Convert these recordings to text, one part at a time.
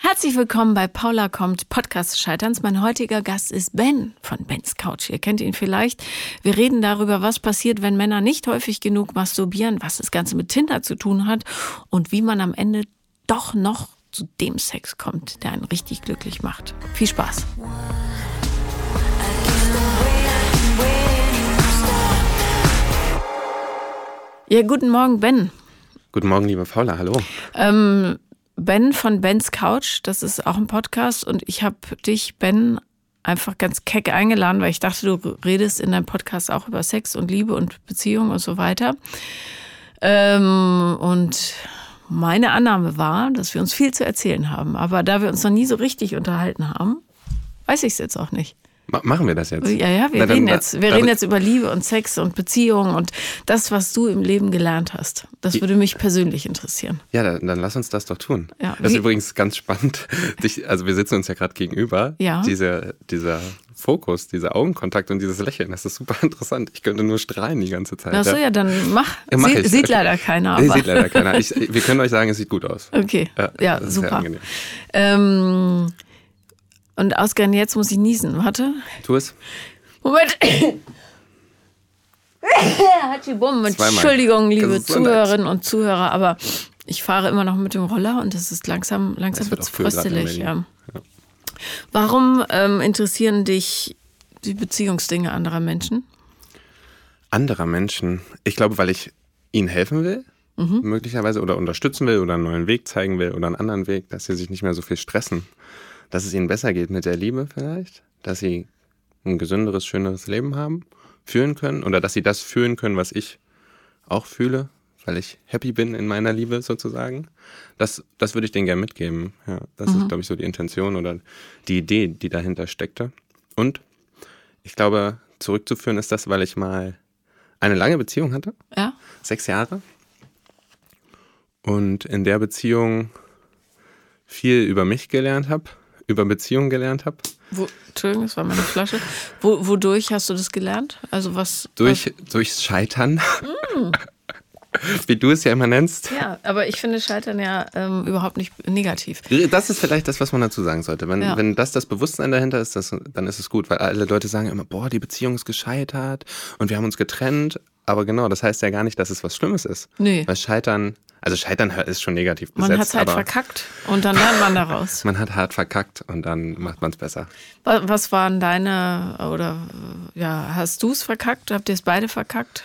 Herzlich willkommen bei Paula kommt, Podcast des Scheiterns. Mein heutiger Gast ist Ben von Bens Couch. Ihr kennt ihn vielleicht. Wir reden darüber, was passiert, wenn Männer nicht häufig genug masturbieren, was das Ganze mit Tinder zu tun hat und wie man am Ende doch noch zu dem Sex kommt, der einen richtig glücklich macht. Viel Spaß. Ja, guten Morgen, Ben. Guten Morgen, liebe Paula, hallo. Ben von Bens Couch, das ist auch ein Podcast und ich habe dich, Ben, einfach ganz keck eingeladen, weil ich dachte, du redest in deinem Podcast auch über Sex und Liebe und Beziehung und so weiter. Und meine Annahme war, dass wir uns viel zu erzählen haben, aber da wir uns noch nie so richtig unterhalten haben, weiß ich es jetzt auch nicht. Machen wir das jetzt? Ja, wir reden jetzt über Liebe und Sex und Beziehung und das, was du im Leben gelernt hast. Das würde mich persönlich interessieren. Ja, dann lass uns das doch tun. Ja. Das ist übrigens ganz spannend. Also wir sitzen uns ja gerade gegenüber. Ja. Dieser Fokus, dieser Augenkontakt und dieses Lächeln, das ist super interessant. Ich könnte nur strahlen die ganze Zeit. Ach so, ja, dann mach. Sieht leider keiner. Aber. Sieht leider keiner. Wir können euch sagen, es sieht gut aus. Okay, ja super. Und ausgerechnet jetzt muss ich niesen. Warte. Tu es. Moment. Entschuldigung, liebe Zuhörerinnen und Zuhörer, aber ich fahre immer noch mit dem Roller und es ist langsam wird's fröstelig. Ja. Warum interessieren dich die Beziehungsdinge anderer Menschen? Anderer Menschen? Ich glaube, weil ich ihnen helfen will, möglicherweise, oder unterstützen will oder einen neuen Weg zeigen will oder einen anderen Weg, dass sie sich nicht mehr so viel stressen. Dass es ihnen besser geht mit der Liebe vielleicht, dass sie ein gesünderes, schöneres Leben haben, fühlen können oder dass sie das fühlen können, was ich auch fühle, weil ich happy bin in meiner Liebe sozusagen. Das würde ich denen gerne mitgeben. Ja, das ist, glaube ich, so die Intention oder die Idee, die dahinter steckte. Und ich glaube, zurückzuführen ist das, weil ich mal eine lange Beziehung hatte, 6 Jahre. Und in der Beziehung viel über mich gelernt habe, über Beziehungen gelernt habe. Entschuldigung, das war meine Flasche. Wodurch hast du das gelernt? Also Durchs Scheitern. Wie du es ja immer nennst. Ja, aber ich finde Scheitern ja überhaupt nicht negativ. Das ist vielleicht das, was man dazu sagen sollte. Wenn das Bewusstsein dahinter ist, dann ist es gut. Weil alle Leute sagen immer, boah, die Beziehung ist gescheitert und wir haben uns getrennt. Aber genau, das heißt ja gar nicht, dass es was Schlimmes ist. Nee. Weil Scheitern ist schon negativ besetzt. Man hat es halt verkackt und dann lernt man daraus. Man hat hart verkackt und dann macht man es besser. Was waren hast du es verkackt? Habt ihr es beide verkackt?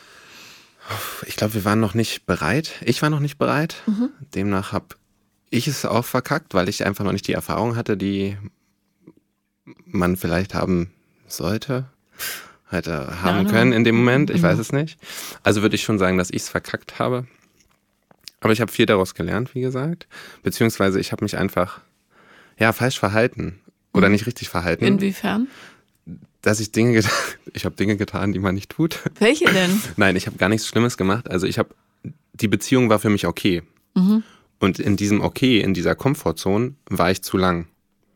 Ich glaube, wir waren noch nicht bereit. Ich war noch nicht bereit. Demnach habe ich es auch verkackt, weil ich einfach noch nicht die Erfahrung hatte, die man vielleicht haben sollte. Hätte haben können in dem Moment. Ich weiß es nicht. Also würde ich schon sagen, dass ich es verkackt habe. Aber ich habe viel daraus gelernt, wie gesagt. Beziehungsweise ich habe mich einfach falsch verhalten. Oder nicht richtig verhalten. Inwiefern? Dass ich habe Dinge getan, die man nicht tut. Welche denn? Nein, ich habe gar nichts Schlimmes gemacht. Also die Beziehung war für mich okay. Und in diesem Okay, in dieser Komfortzone, war ich zu lang.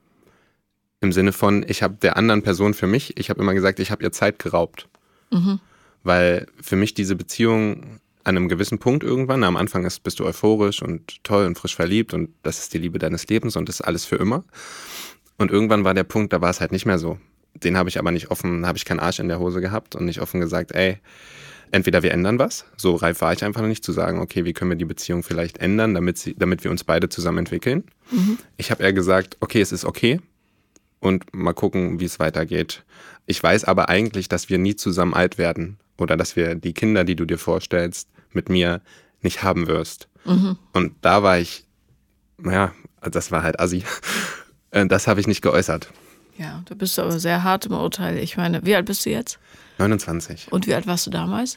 Im Sinne von, ich habe der anderen Person ich habe immer gesagt, ich habe ihr Zeit geraubt. Weil für mich diese Beziehung an einem gewissen Punkt irgendwann, am Anfang bist du euphorisch und toll und frisch verliebt und das ist die Liebe deines Lebens und das ist alles für immer. Und irgendwann war der Punkt, da war es halt nicht mehr so. Den habe ich aber nicht offen, habe ich keinen Arsch in der Hose gehabt und nicht offen gesagt, entweder wir ändern was, so reif war ich einfach noch nicht zu sagen, okay, wie können wir die Beziehung vielleicht ändern, damit wir uns beide zusammen entwickeln. Ich habe eher gesagt, okay, es ist okay und mal gucken, wie es weitergeht. Ich weiß aber eigentlich, dass wir nie zusammen alt werden oder dass wir die Kinder, die du dir vorstellst, mit mir nicht haben wirst. Und da war ich, das war halt assi. Das habe ich nicht geäußert. Ja, da bist du aber sehr hart im Urteil. Ich meine, wie alt bist du jetzt? 29. Und wie alt warst du damals?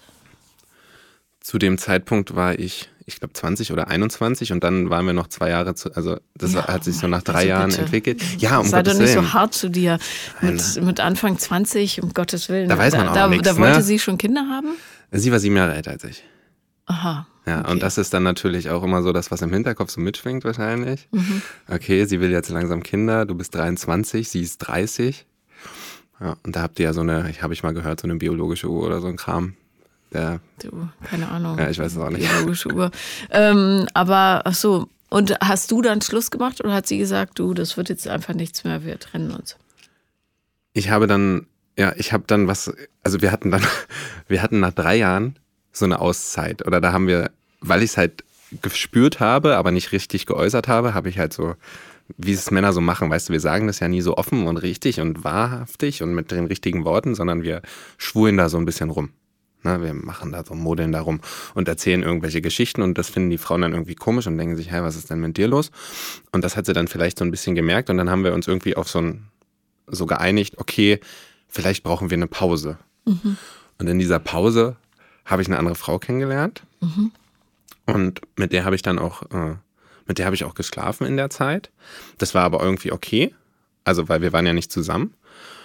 Zu dem Zeitpunkt war ich glaube 20 oder 21 und dann waren wir noch 2 Jahre hat sich so nach 3 Jahren entwickelt. Ja, um sei Gottes doch nicht Willen. so hart zu dir. Mit Anfang 20, um Gottes Willen. Da weiß man auch nichts. Da wollte sie schon Kinder haben? Sie war 7 Jahre älter als ich. Aha. Ja, okay. Und das ist dann natürlich auch immer so das, was im Hinterkopf so mitschwingt wahrscheinlich. Okay, sie will jetzt langsam Kinder, du bist 23, sie ist 30. Ja, und da habt ihr ja habe ich mal gehört, so eine biologische Uhr oder so ein Kram. Du, keine Ahnung. Ja, ich weiß es auch nicht. Biologische Uhr. Aber, ach so, Und hast du dann Schluss gemacht oder hat sie gesagt, du, das wird jetzt einfach nichts mehr, wir trennen uns? Ich habe dann also wir hatten nach 3 Jahren so eine Auszeit. Oder da haben wir, weil ich es halt gespürt habe, aber nicht richtig geäußert habe ich halt so, wie es Männer so machen, weißt du, wir sagen das ja nie so offen und richtig und wahrhaftig und mit den richtigen Worten, sondern wir schwulen da so ein bisschen rum. Na, wir machen da so, modeln da rum und erzählen irgendwelche Geschichten und das finden die Frauen dann irgendwie komisch und denken sich, hey, was ist denn mit dir los? Und das hat sie dann vielleicht so ein bisschen gemerkt und dann haben wir uns irgendwie auf so geeinigt, okay, vielleicht brauchen wir eine Pause. Mhm. Und in dieser Pause habe ich eine andere Frau kennengelernt und mit der habe ich auch geschlafen in der Zeit. Das war aber irgendwie okay, also weil wir waren ja nicht zusammen.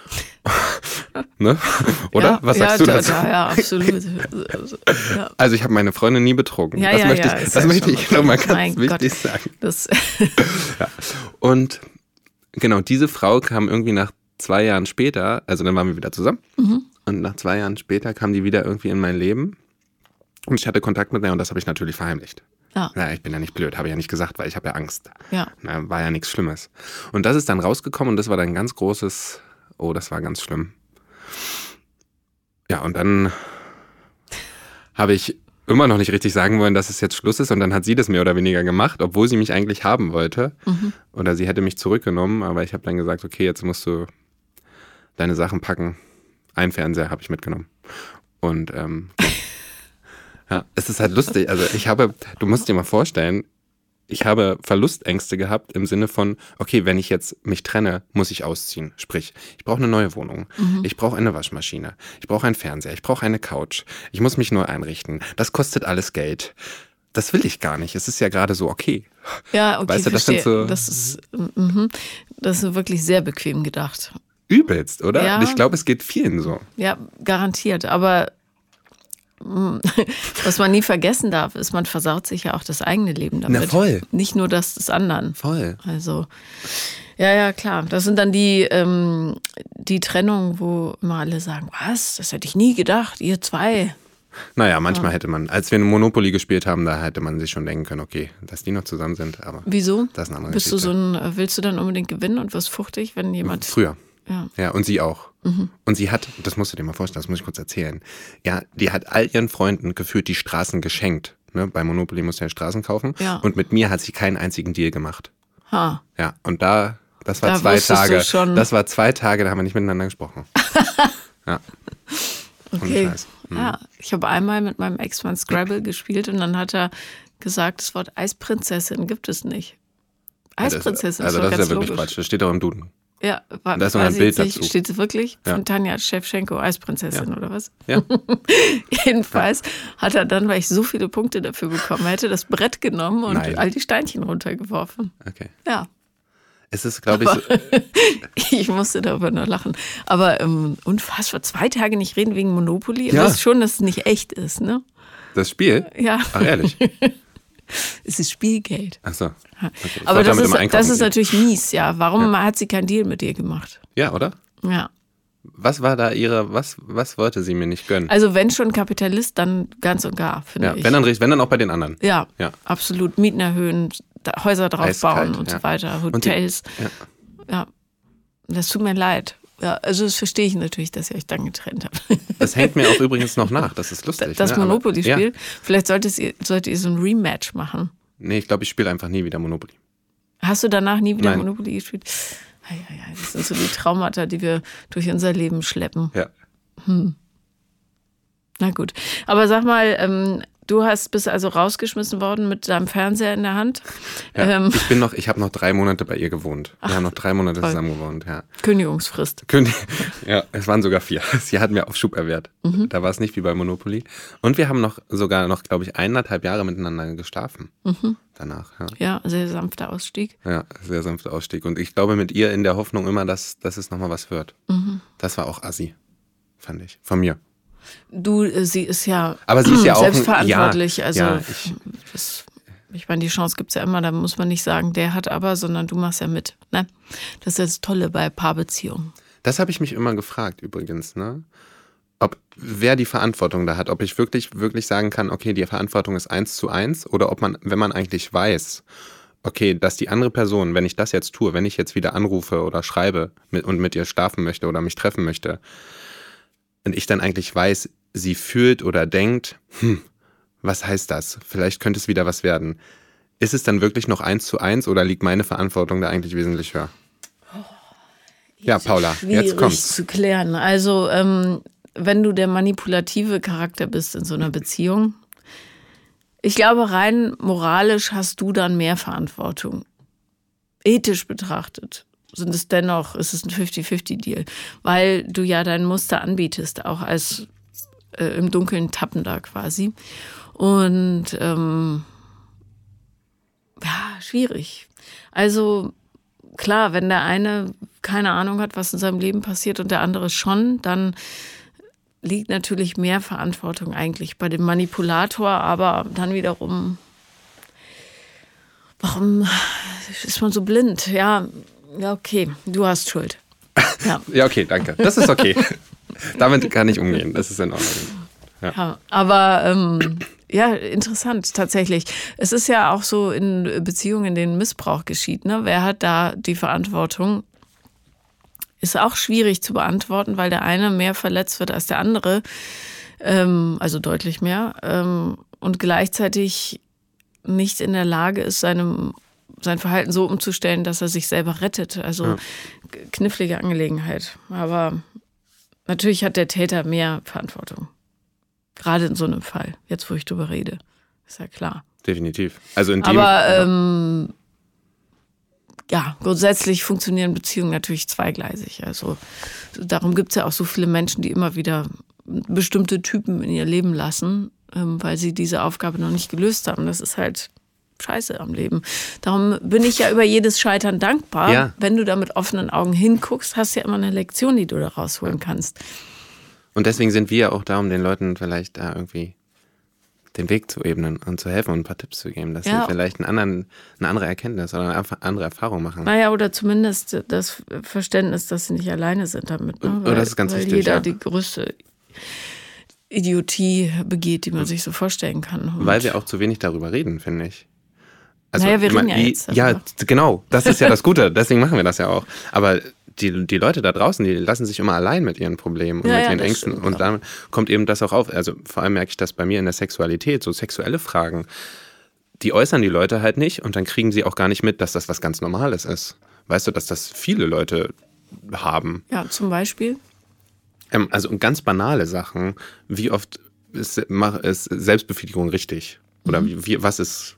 Ne? Oder? Ja, was sagst du dazu? Ja, absolut. Also ich habe meine Freundin nie betrogen. Das möchte ich nochmal ganz wichtig sagen. Ja. Und genau, diese Frau kam irgendwie nach 2 Jahren später, also dann waren wir wieder zusammen. Und nach 2 Jahren später kam die wieder irgendwie in mein Leben. Und ich hatte Kontakt mit ihr und das habe ich natürlich verheimlicht. Ja. Na, ich bin ja nicht blöd, habe ich ja nicht gesagt, weil ich habe ja Angst. Ja. Na, war ja nichts Schlimmes. Und das ist dann rausgekommen und das war dann ein ganz großes, oh, das war ganz schlimm. Ja, und dann habe ich immer noch nicht richtig sagen wollen, dass es jetzt Schluss ist und dann hat sie das mehr oder weniger gemacht, obwohl sie mich eigentlich haben wollte. Oder sie hätte mich zurückgenommen, aber ich habe dann gesagt, okay, jetzt musst du deine Sachen packen. Einen Fernseher habe ich mitgenommen. Und ja, es ist halt lustig. Also du musst dir mal vorstellen, ich habe Verlustängste gehabt im Sinne von, okay, wenn ich jetzt mich trenne, muss ich ausziehen. Sprich, ich brauche eine neue Wohnung, ich brauche eine Waschmaschine, ich brauche einen Fernseher, ich brauche eine Couch, ich muss mich neu einrichten. Das kostet alles Geld. Das will ich gar nicht. Es ist ja gerade so okay. Ja, okay, weißt du, das ist wirklich sehr bequem gedacht. Übelst, oder? Ja. Ich glaube, es geht vielen so. Ja, garantiert. Aber was man nie vergessen darf, ist, man versaut sich ja auch das eigene Leben damit. Na voll. Nicht nur das des anderen. Voll. Also, ja, klar. Das sind dann die Trennungen, wo immer alle sagen, was, das hätte ich nie gedacht, ihr zwei. Naja, manchmal hätte man, als wir Monopoly gespielt haben, da hätte man sich schon denken können, okay, dass die noch zusammen sind. Aber wieso? Das ist eine andere Bist Geschichte. du willst du dann unbedingt gewinnen und wirst fuchtig, wenn jemand... Früher. Ja, und sie auch. Und sie hat, das musst du dir mal vorstellen, das muss ich kurz erzählen, ja, die hat all ihren Freunden gefühlt die Straßen geschenkt. Ne? Bei Monopoly musst du ja Straßen kaufen. Ja. Und mit mir hat sie keinen einzigen Deal gemacht. Ha. Ja, und das war 2 Tage. Das war 2 Tage, da haben wir nicht miteinander gesprochen. Ja. Okay. Ja, ich habe einmal mit meinem Ex-Mann Scrabble gespielt und dann hat er gesagt, das Wort Eisprinzessin gibt es nicht. Eisprinzessin also ist das ganz ist ja wirklich logisch. Quatsch, das steht auch im Duden. Ja, da ist noch ein Bild dazu. Steht es wirklich? Von Tanja Schewtschenko, Eisprinzessin oder was? Ja. Jedenfalls hat er dann, weil ich so viele Punkte dafür bekommen hätte, das Brett genommen und all die Steinchen runtergeworfen. Okay. Ja. Es ist, glaube ich, so ich musste darüber nur lachen. Aber unfassbar, 2 Tage nicht reden wegen Monopoly. Ja. Du weißt schon, dass es nicht echt ist, ne? Das Spiel? Ja. Ach, ehrlich? Es ist Spielgeld. Ach so. Okay. Aber das ist natürlich mies, ja. Warum hat sie keinen Deal mit dir gemacht? Ja, oder? Ja. Was war da was wollte sie mir nicht gönnen? Also wenn schon Kapitalist, dann ganz und gar, finde ich. Wenn dann auch bei den anderen. Ja, absolut. Mieten erhöhen, Häuser draufbauen und so weiter, Hotels. Ja, das tut mir leid. Ja, also das verstehe ich natürlich, dass ihr euch dann getrennt habt. Das hängt mir auch übrigens noch nach, das ist lustig. Das Monopoly-Spiel. Vielleicht solltet ihr so ein Rematch machen. Nee, ich glaube, ich spiele einfach nie wieder Monopoly. Hast du danach nie wieder Nein. Monopoly gespielt? Das sind so die Traumata, die wir durch unser Leben schleppen. Ja. Na gut. Aber sag mal, du bist also rausgeschmissen worden mit deinem Fernseher in der Hand. Ja, ich habe noch 3 Monate bei ihr gewohnt. Wir haben noch 3 Monate zusammen gewohnt, ja. Kündigungsfrist. Ja, es waren sogar 4. Sie hat mir Aufschub erwehrt. Da war es nicht wie bei Monopoly. Und wir haben sogar noch, glaube ich, 1,5 Jahre miteinander geschlafen. Danach, ja. Ja, sehr sanfter Ausstieg. Ja, sehr sanfter Ausstieg. Und ich glaube mit ihr in der Hoffnung immer, dass es nochmal was wird. Das war auch assi, fand ich. Von mir. Sie ist ja, aber sie ist ja auch selbstverantwortlich. Ich meine, die Chance gibt es ja immer, da muss man nicht sagen, der hat aber, sondern du machst ja mit. Ne? Das ist ja das Tolle bei Paarbeziehungen. Das habe ich mich immer gefragt übrigens, ne? Wer die Verantwortung da hat, ob ich wirklich sagen kann, okay, die Verantwortung ist 1:1 oder ob man, wenn man eigentlich weiß, okay, dass die andere Person, wenn ich das jetzt tue, wenn ich jetzt wieder anrufe oder schreibe und mit ihr schlafen möchte oder mich treffen möchte, und ich dann eigentlich weiß, sie fühlt oder denkt, was heißt das? Vielleicht könnte es wieder was werden. Ist es dann wirklich noch 1:1 oder liegt meine Verantwortung da eigentlich wesentlich höher? Ja, Paula, jetzt kommt's. Zu klären. Also, wenn du der manipulative Charakter bist in so einer Beziehung, ich glaube, rein moralisch hast du dann mehr Verantwortung. Ethisch betrachtet ist es ein 50-50-Deal, weil du ja dein Muster anbietest, auch als im Dunkeln Tappender quasi. Und schwierig. Also klar, wenn der eine keine Ahnung hat, was in seinem Leben passiert und der andere schon, dann liegt natürlich mehr Verantwortung eigentlich bei dem Manipulator, aber dann wiederum, warum ist man so blind? Ja, okay, du hast Schuld. Ja, ja, okay, danke. Das ist okay. Damit kann ich umgehen, das ist in Ordnung. Ja, aber interessant tatsächlich. Es ist ja auch so in Beziehungen, in denen Missbrauch geschieht. Ne? Wer hat da die Verantwortung? Ist auch schwierig zu beantworten, weil der eine mehr verletzt wird als der andere, also deutlich mehr, und gleichzeitig nicht in der Lage ist, sein Verhalten so umzustellen, dass er sich selber rettet. Also knifflige Angelegenheit. Aber natürlich hat der Täter mehr Verantwortung. Gerade in so einem Fall, jetzt wo ich drüber rede. Ist ja klar. Definitiv. Also in dem, aber grundsätzlich funktionieren Beziehungen natürlich zweigleisig. Also darum gibt es ja auch so viele Menschen, die immer wieder bestimmte Typen in ihr Leben lassen, weil sie diese Aufgabe noch nicht gelöst haben. Das ist halt Scheiße am Leben. Darum bin ich ja über jedes Scheitern dankbar. Ja. Wenn du da mit offenen Augen hinguckst, hast du ja immer eine Lektion, die du da rausholen kannst. Und deswegen sind wir ja auch da, um den Leuten vielleicht da irgendwie den Weg zu ebnen und zu helfen und ein paar Tipps zu geben, dass sie vielleicht eine andere Erkenntnis oder eine andere Erfahrung machen. Naja, oder zumindest das Verständnis, dass sie nicht alleine sind damit. Ne? Das ist ganz wichtig. Weil jeder die größte Idiotie begeht, die man sich so vorstellen kann. Und weil wir auch zu wenig darüber reden, finde ich. Also, wir reden ja jetzt. Ja, genau, das ist ja das Gute, deswegen machen wir das ja auch. Aber die Leute da draußen, die lassen sich immer allein mit ihren Problemen und mit ihren Ängsten. Und dann kommt eben das auch auf. Also vor allem merke ich das bei mir in der Sexualität, so sexuelle Fragen, die äußern die Leute halt nicht und dann kriegen sie auch gar nicht mit, dass das was ganz Normales ist. Weißt du, dass das viele Leute haben. Ja, zum Beispiel? Also ganz banale Sachen. Wie oft ist Selbstbefriedigung richtig? Oder was ist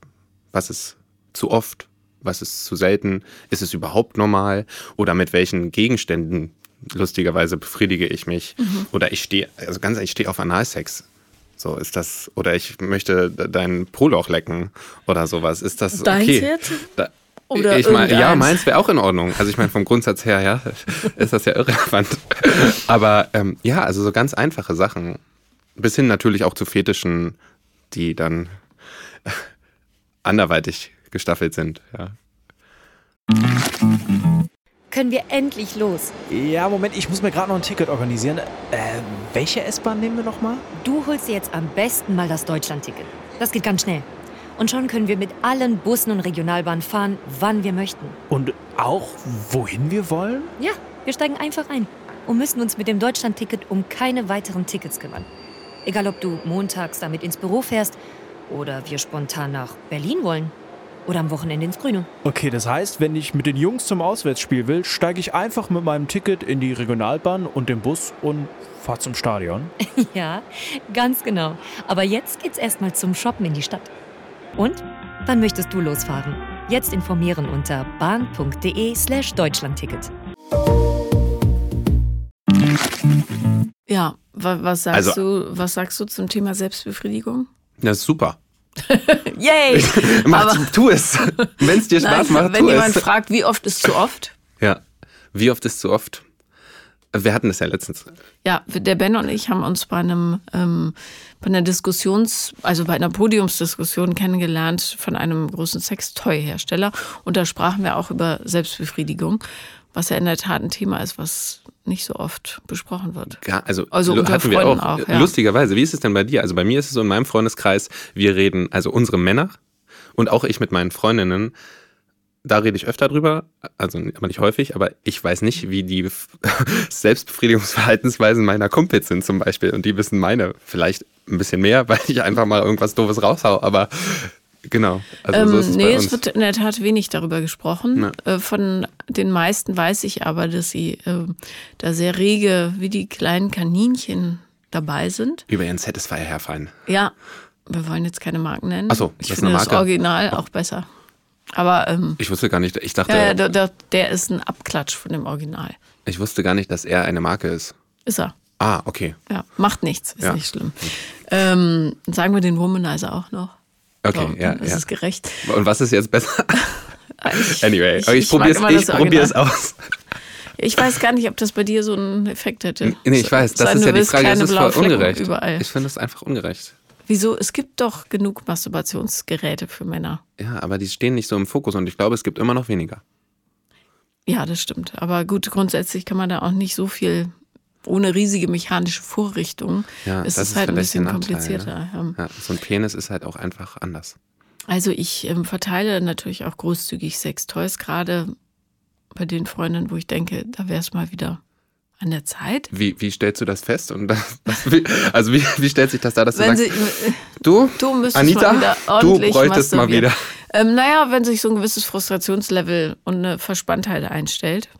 zu oft? Was ist zu selten? Ist es überhaupt normal? Oder mit welchen Gegenständen, lustigerweise, befriedige ich mich? Oder ich stehe auf Analsex. So ist das. Oder ich möchte dein Poloch lecken oder sowas. Ist das okay? Deins jetzt? Oder ich meine, ja, meins wäre auch in Ordnung. Also ich meine, vom Grundsatz her, ja, ist das ja irrelevant. Aber also so ganz einfache Sachen. Bis hin natürlich auch zu Fetischen, die dann anderweitig gestaffelt sind, ja. Können wir endlich los? Ja, Moment, ich muss mir gerade noch ein Ticket organisieren. Welche S-Bahn nehmen wir nochmal? Du holst dir jetzt am besten mal das Deutschland-Ticket. Das geht ganz schnell. Und schon können wir mit allen Bussen und Regionalbahnen fahren, wann wir möchten. Und auch, wohin wir wollen? Ja, wir steigen einfach ein und müssen uns mit dem Deutschland-Ticket um keine weiteren Tickets kümmern. Egal, ob du montags damit ins Büro fährst oder wir spontan nach Berlin wollen. Oder am Wochenende ins Grüne. Okay, das heißt, wenn ich mit den Jungs zum Auswärtsspiel will, steige ich einfach mit meinem Ticket in die Regionalbahn und den Bus und fahre zum Stadion. Ja, ganz genau. Aber jetzt geht's erstmal zum Shoppen in die Stadt. Und? Wann möchtest du losfahren? Jetzt informieren unter bahn.de/Deutschlandticket. Ja, was sagst du zum Thema Selbstbefriedigung? Das ist super. Yay! Tu es. Wenn es dir Spaß macht, tu es. Wenn jemand fragt, wie oft ist zu oft? Ja, wie oft ist zu oft? Wir hatten das ja letztens. Ja, der Ben und ich haben uns bei einer Podiumsdiskussion kennengelernt von einem großen Sextoy-Hersteller. Und da sprachen wir auch über Selbstbefriedigung, was ja in der Tat ein Thema ist, was nicht so oft besprochen wird. Ja, also unter hatten wir Freunden auch. Ja. Lustigerweise, wie ist es denn bei dir? Also bei mir ist es so in meinem Freundeskreis, wir reden, also unsere Männer und auch ich mit meinen Freundinnen, da rede ich öfter drüber, also aber nicht häufig, aber ich weiß nicht, wie die Selbstbefriedigungsverhaltensweisen meiner Kumpels sind zum Beispiel. Und die wissen meine vielleicht ein bisschen mehr, weil ich einfach mal irgendwas Doofes raushau, aber genau. Also so ist es bei uns. Es wird in der Tat wenig darüber gesprochen. Ja. Von den meisten weiß ich aber, dass sie da sehr rege wie die kleinen Kaninchen dabei sind. Über ihren Satisfier herfallen. Ja, wir wollen jetzt keine Marken nennen. Ach so, ich das ist finde eine Marke. Das Original auch besser. Aber ich wusste gar nicht, ich dachte... der ist ein Abklatsch von dem Original. Ich wusste gar nicht, dass er eine Marke ist. Ist er. Ah, okay. Ja, macht nichts, ist nicht schlimm. Sagen wir den Womanizer auch noch. Okay, so, ja. Ist es gerecht. Und was ist jetzt besser? Anyway, ich probiere es aus. Ich weiß gar nicht, ob das bei dir so einen Effekt hätte. Nee, ich weiß, das ist ja die Frage, das ist voll ungerecht. Überall. Ich finde das einfach ungerecht. Wieso? Es gibt doch genug Masturbationsgeräte für Männer. Ja, aber die stehen nicht so im Fokus und ich glaube, es gibt immer noch weniger. Ja, das stimmt. Aber gut, grundsätzlich kann man da auch nicht so viel ohne riesige mechanische Vorrichtung. Ja, es das ist halt ein bisschen Nachteil, komplizierter. Ne? Ja, so ein Penis ist halt auch einfach anders. Also ich verteile natürlich auch großzügig Sextoys, gerade bei den Freundinnen, wo ich denke, da wäre es mal wieder an der Zeit. Wie stellst du das fest? Und wie stellt sich das da, dass du sagst, du Anita, mal wieder du bräuchtest mal wieder. Wenn sich so ein gewisses Frustrationslevel und eine Verspanntheit einstellt.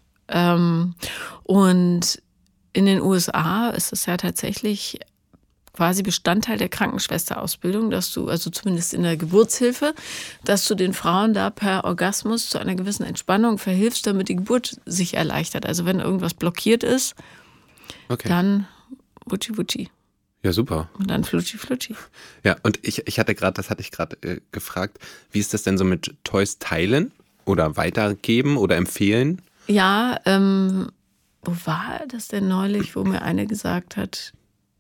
Und in den USA ist es ja tatsächlich quasi Bestandteil der Krankenschwesterausbildung, dass du, also zumindest in der Geburtshilfe, dass du den Frauen da per Orgasmus zu einer gewissen Entspannung verhilfst, damit die Geburt sich erleichtert. Also wenn irgendwas blockiert ist, dann wutschi wutschi. Ja, super. Und dann flutschi flutschi. Ja, und ich hatte gerade gefragt, wie ist das denn so mit Toys teilen oder weitergeben oder empfehlen? Ja, wo war das denn neulich, wo mir eine gesagt hat,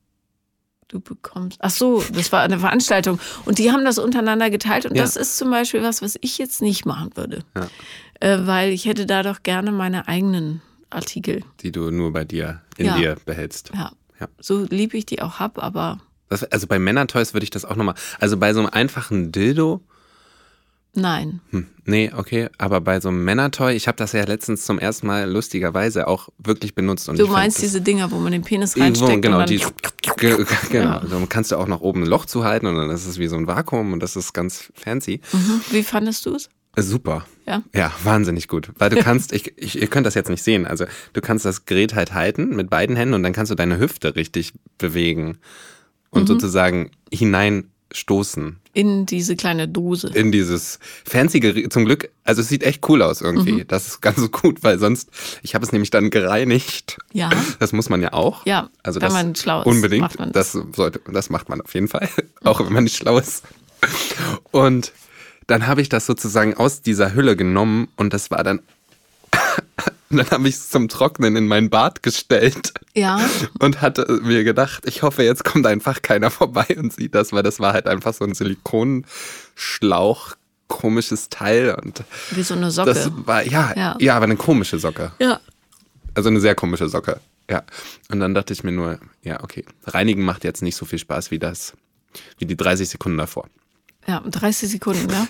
du bekommst... Ach so, das war eine Veranstaltung. Und die haben das untereinander geteilt. Und das ist zum Beispiel was ich jetzt nicht machen würde. Ja. Weil ich hätte da doch gerne meine eigenen Artikel. Die du nur bei dir, in dir behältst. Ja, so lieb ich die auch hab, aber... Also bei Männertoys würde ich das auch nochmal... Also bei so einem einfachen Dildo... Nein. Nee, okay, aber bei so einem Männertoy, ich habe das ja letztens zum ersten Mal lustigerweise auch wirklich benutzt. Und du meinst diese Dinger, wo man den Penis reinsteckt? Genau, und dann genau. Also kannst du auch noch oben ein Loch zuhalten und dann ist es wie so ein Vakuum und das ist ganz fancy. Mhm. Wie fandest du es? Super. Ja? Ja, wahnsinnig gut. Weil du kannst, ihr könnt das jetzt nicht sehen, also du kannst das Gerät halt halten mit beiden Händen und dann kannst du deine Hüfte richtig bewegen und sozusagen hineinstoßen. In diese kleine Dose. In dieses fancy Gerät, zum Glück, also es sieht echt cool aus irgendwie. Das ist ganz gut, weil sonst, ich habe es nämlich dann gereinigt. Ja. Das muss man ja auch. Ja, also wenn man schlau ist. Unbedingt, macht man das. Das macht man auf jeden Fall, auch wenn man nicht schlau ist. Und dann habe ich das sozusagen aus dieser Hülle genommen und das war dann... Und dann habe ich es zum Trocknen in mein Bad gestellt. Ja. Und hatte mir gedacht, ich hoffe, jetzt kommt einfach keiner vorbei und sieht das, weil das war halt einfach so ein Silikonschlauch, komisches Teil. Und wie so eine Socke. Das war, ja, aber eine komische Socke. Ja. Also eine sehr komische Socke. Ja. Und dann dachte ich mir nur, ja, okay, reinigen macht jetzt nicht so viel Spaß wie die 30 Sekunden davor. Ja, 30 Sekunden, ja.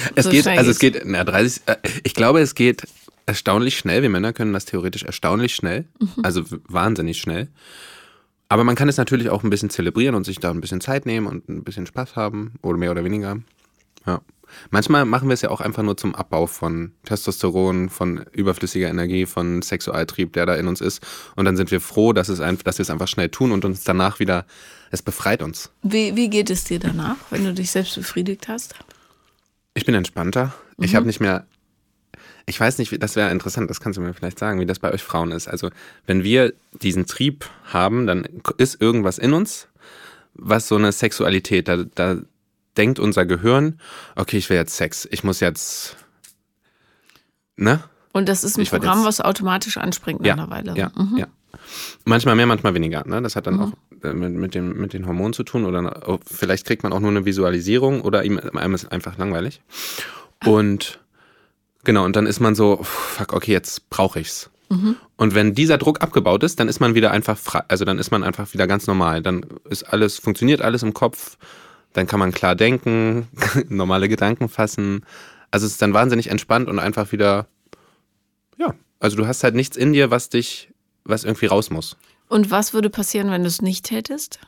Ich glaube, es geht erstaunlich schnell. Wir Männer können das theoretisch erstaunlich schnell. Also wahnsinnig schnell. Aber man kann es natürlich auch ein bisschen zelebrieren und sich da ein bisschen Zeit nehmen und ein bisschen Spaß haben. Oder mehr oder weniger. Ja. Manchmal machen wir es ja auch einfach nur zum Abbau von Testosteron, von überflüssiger Energie, von Sexualtrieb, der da in uns ist. Und dann sind wir froh, dass wir es einfach schnell tun und uns danach wieder, es befreit uns. Wie geht es dir danach, wenn du dich selbst befriedigt hast? Ich bin entspannter. Ich habe nicht mehr... Ich weiß nicht, das wäre interessant, das kannst du mir vielleicht sagen, wie das bei euch Frauen ist. Also wenn wir diesen Trieb haben, dann ist irgendwas in uns, was so eine Sexualität, da denkt unser Gehirn, okay, ich will jetzt Sex, ich muss jetzt, ne? Und das ist ein Programm, was automatisch anspringt nach einer Weile. Ja. Manchmal mehr, manchmal weniger. Ne? Das hat dann auch mit den Hormonen zu tun oder vielleicht kriegt man auch nur eine Visualisierung oder einem ist einfach langweilig. Und genau, und dann ist man so, fuck, okay, jetzt brauche ich's. Und wenn dieser Druck abgebaut ist, dann ist man wieder einfach frei, also dann ist man einfach wieder ganz normal. Dann funktioniert alles im Kopf, dann kann man klar denken, normale Gedanken fassen, Also es ist dann wahnsinnig entspannt und einfach wieder, ja, also du hast halt nichts in dir, was irgendwie raus muss. Und was würde passieren, wenn du es nicht hättest?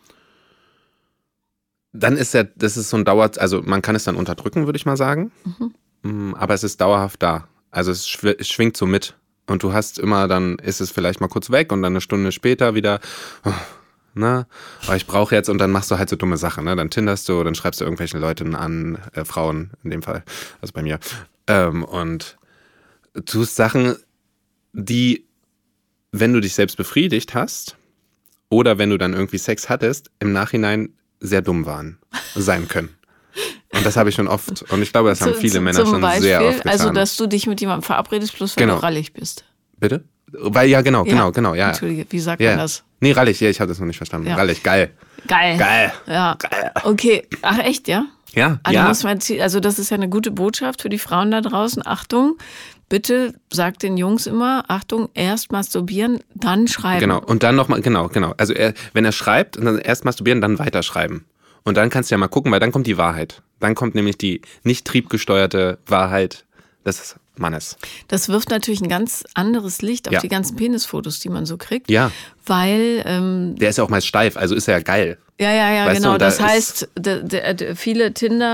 Dann das ist so ein also man kann es dann unterdrücken, würde ich mal sagen. Aber es ist dauerhaft da. Also es schwingt so mit. Und du hast immer, dann ist es vielleicht mal kurz weg und dann eine Stunde später wieder, aber ich brauche jetzt, und dann machst du halt so dumme Sachen, ne? Dann tinderst du, dann schreibst du irgendwelchen Leuten an, Frauen in dem Fall, also bei mir, und tust Sachen, die, wenn du dich selbst befriedigt hast oder wenn du dann irgendwie Sex hattest, im Nachhinein sehr dumm sein können. Und das habe ich schon oft. Und ich glaube, das haben viele Männer schon sehr oft getan. Also, dass du dich mit jemandem verabredest, bloß weil du rallig bist. Bitte? Weil, ja, genau, ja. Entschuldige, wie sagt man das? Nee, rallig, ich habe das noch nicht verstanden. Ja. Rallig, geil. Ja. Geil. Okay. Ach, echt, ja? Ja, also das ist ja eine gute Botschaft für die Frauen da draußen. Achtung, bitte sagt den Jungs immer, Achtung, erst masturbieren, dann schreiben. Genau, und dann nochmal, genau. Also wenn er schreibt, dann erst masturbieren, dann weiterschreiben. Und dann kannst du ja mal gucken, weil dann kommt die Wahrheit. Dann kommt nämlich die nicht triebgesteuerte Wahrheit des Mannes. Das wirft natürlich ein ganz anderes Licht auf die ganzen Penisfotos, die man so kriegt. Ja. Weil der ist ja auch meist steif, also ist er ja geil. Ja, weißt genau. Das heißt, viele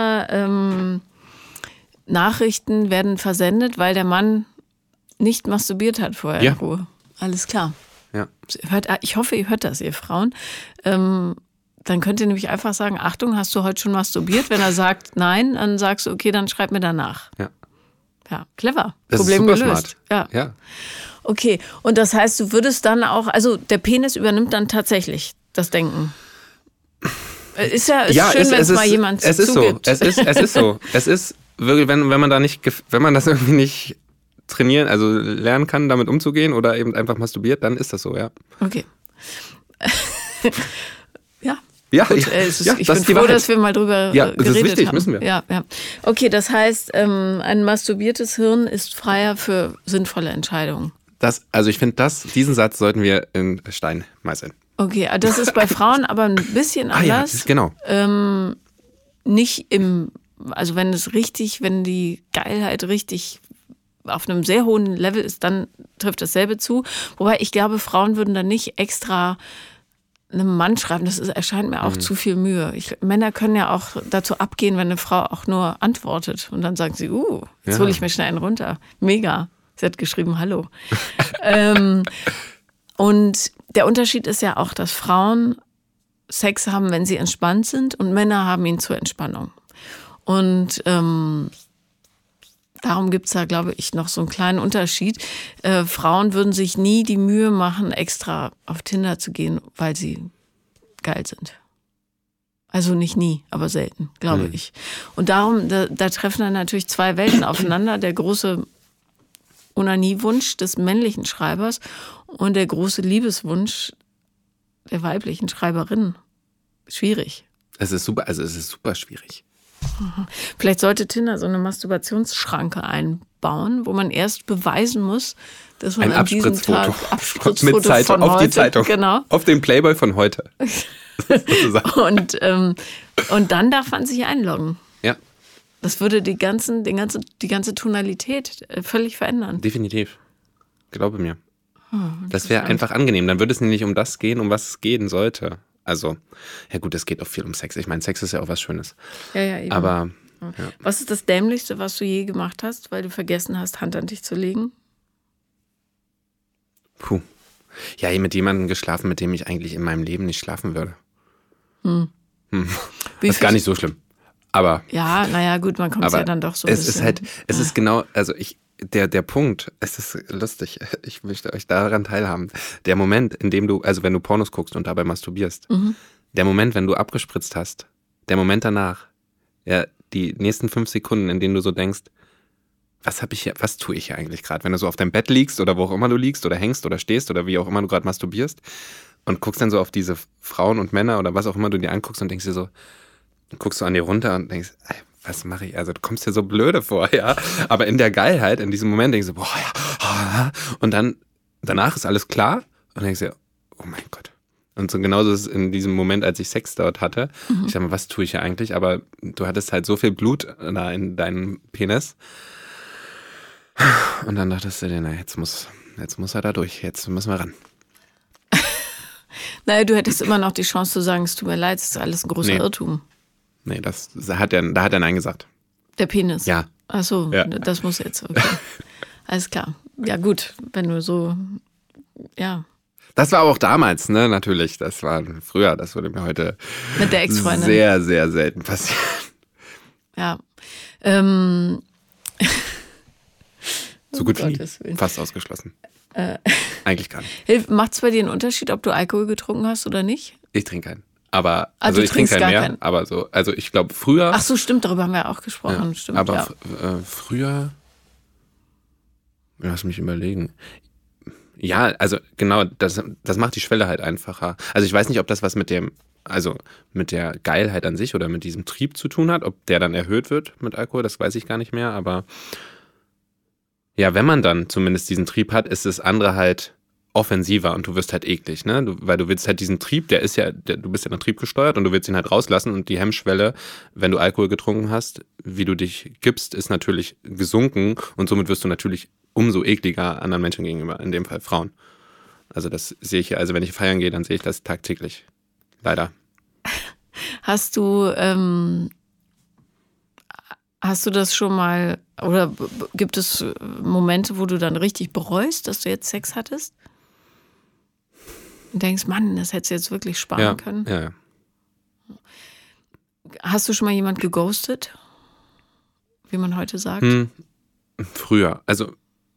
Tinder-Nachrichten werden versendet, weil der Mann nicht masturbiert hat vorher in Ruhe. Alles klar. Ja. Ich hoffe, ihr hört das, ihr Frauen. Dann könnt ihr nämlich einfach sagen, Achtung, hast du heute schon masturbiert? Wenn er sagt nein, dann sagst du, okay, dann schreib mir danach. Ja, clever. Das Problem ist super gelöst. Smart. Ja. Okay, und das heißt, du würdest dann auch, also der Penis übernimmt dann tatsächlich das Denken. Ist schön, wenn es mal jemand zugibt. Es ist so. Es ist wirklich, wenn man das irgendwie nicht trainieren, also lernen kann, damit umzugehen oder eben einfach masturbiert, dann ist das so, ja. Okay. Ja, gut, ich bin froh, dass wir mal drüber geredet das ist wichtig, haben. Müssen wir. Ja. Okay, das heißt, ein masturbiertes Hirn ist freier für sinnvolle Entscheidungen. Also ich finde, diesen Satz sollten wir in Stein meißeln. Okay, das ist bei Frauen aber ein bisschen anders. Ja, genau. Nicht also wenn die Geilheit richtig auf einem sehr hohen Level ist, dann trifft dasselbe zu. Wobei ich glaube, Frauen würden dann nicht extra einem Mann schreiben, erscheint mir auch zu viel Mühe. Männer können ja auch dazu abgehen, wenn eine Frau auch nur antwortet. Und dann sagen sie, jetzt hole ich mir schnell einen runter. Mega. Sie hat geschrieben, hallo. Und der Unterschied ist ja auch, dass Frauen Sex haben, wenn sie entspannt sind, und Männer haben ihn zur Entspannung. Und darum gibt es da, glaube ich, noch so einen kleinen Unterschied. Frauen würden sich nie die Mühe machen, extra auf Tinder zu gehen, weil sie geil sind. Also nicht nie, aber selten, glaube ich. Und darum, da treffen dann natürlich zwei Welten aufeinander. Der große Onaniewunsch des männlichen Schreibers und der große Liebeswunsch der weiblichen Schreiberin. Schwierig. Es ist super schwierig. Vielleicht sollte Tinder so eine Masturbationsschranke einbauen, wo man erst beweisen muss, dass man an diesem Tag Abspritzfoto mit Zeitung, von auf heute, die Zeitung, genau. Auf den Playboy von heute. Und dann darf man sich einloggen. Ja. Das würde die ganze Tonalität völlig verändern. Definitiv. Glaube mir. Das wäre einfach angenehm. Dann würde es nämlich um das gehen, um was es gehen sollte. Also, ja gut, es geht auch viel um Sex. Ich meine, Sex ist ja auch was Schönes. Ja, eben. Aber, ja. Was ist das Dämlichste, was du je gemacht hast, weil du vergessen hast, Hand an dich zu legen? Puh. Ja, mit jemandem geschlafen, mit dem ich eigentlich in meinem Leben nicht schlafen würde. Das ist gar nicht so schlimm. Aber. Ja, naja, gut, man kommt ja dann doch so. Es ist genau, also der Punkt, es ist lustig, ich möchte euch daran teilhaben. Der Moment, in dem wenn du Pornos guckst und dabei masturbierst, der Moment, wenn du abgespritzt hast, der Moment danach, ja, die nächsten 5 Sekunden, in denen du so denkst, was tue ich hier eigentlich gerade? Wenn du so auf deinem Bett liegst oder wo auch immer du liegst oder hängst oder stehst oder wie auch immer du gerade masturbierst und guckst dann so auf diese Frauen und Männer oder was auch immer du dir anguckst und denkst dir so, guckst du an dir runter und denkst, was mache ich? Also du kommst dir so blöde vor, ja. Aber in der Geilheit, in diesem Moment denkst du, und dann, danach ist alles klar und denkst dir, oh mein Gott. Und so genauso ist es in diesem Moment, als ich Sex dort hatte. Ich dachte mir, was tue ich hier eigentlich? Aber du hattest halt so viel Blut da in deinem Penis. Und dann dachtest du dir, na, jetzt muss er da durch, jetzt müssen wir ran. Naja, du hättest immer noch die Chance zu sagen, es tut mir leid, es ist alles ein großer Irrtum. Nee, da hat er Nein gesagt. Der Penis? Ja. Ach so, ja. Das muss jetzt, okay. Alles klar. Ja gut, wenn du so, ja. Das war aber auch damals, ne, natürlich. Das war früher, das würde mir heute mit der Ex-Freundin sehr, sehr selten passieren. Ja. So gut wie nie. Fast ausgeschlossen. Eigentlich gar nicht. Macht es bei dir einen Unterschied, ob du Alkohol getrunken hast oder nicht? Ich trinke keinen. Aber, also ich trinke keinen mehr, aber so, also ich glaube früher. Ach so, stimmt, darüber haben wir auch gesprochen. Ja, stimmt, aber früher, lass mich überlegen. Ja, also genau, das macht die Schwelle halt einfacher. Also ich weiß nicht, ob das was mit der Geilheit an sich oder mit diesem Trieb zu tun hat, ob der dann erhöht wird mit Alkohol, das weiß ich gar nicht mehr, aber ja, wenn man dann zumindest diesen Trieb hat, ist das andere halt offensiver und du wirst halt eklig, ne? Weil du willst halt diesen Trieb, du bist ja dann triebgesteuert und du willst ihn halt rauslassen und die Hemmschwelle, wenn du Alkohol getrunken hast, wie du dich gibst, ist natürlich gesunken und somit wirst du natürlich umso ekliger anderen Menschen gegenüber, in dem Fall Frauen. Also das sehe ich ja, also wenn ich feiern gehe, dann sehe ich das tagtäglich. Leider. Hast du das schon mal, oder gibt es Momente, wo du dann richtig bereust, dass du jetzt Sex hattest? Und denkst, Mann, das hättest du jetzt wirklich sparen können? Ja. Hast du schon mal jemand geghostet? Wie man heute sagt? Früher, also